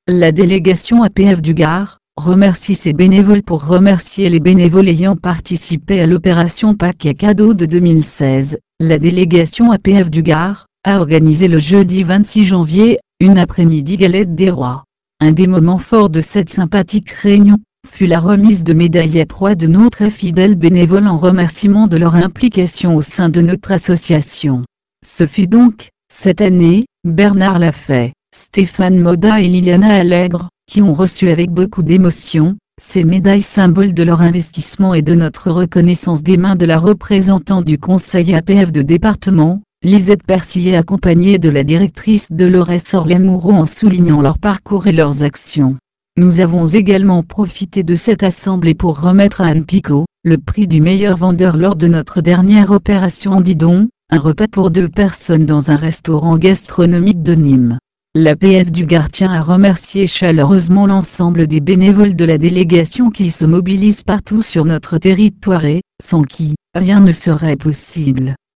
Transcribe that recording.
La délégation APF du Gard remercie ses bénévoles pour remercier les bénévoles ayant participé à l'opération Paquet Cadeau de 2016. La délégation APF du Gard a organisé le jeudi 26 janvier, une après-midi galette des rois. Un des moments forts de cette sympathique réunion fut la remise de médailles à 3 de nos très fidèles bénévoles en remerciement de leur implication au sein de notre association. Ce fut donc, cette année, Bernard Lafay, Stéphane Moda et Liliana Allègre, qui ont reçu avec beaucoup d'émotion ces médailles symboles de leur investissement et de notre reconnaissance des mains de la représentante du conseil APF de département, Lisette Persillet, accompagnée de la directrice Dolores Orlian-Moreau, en soulignant leur parcours et leurs actions. Nous avons également profité de cette assemblée pour remettre à Anne Picot le prix du meilleur vendeur lors de notre dernière opération en Didon, un repas pour 2 personnes dans un restaurant gastronomique de Nîmes. L'APF du Gard tient à remercier chaleureusement l'ensemble des bénévoles de la délégation qui se mobilisent partout sur notre territoire et, sans qui, rien ne serait possible.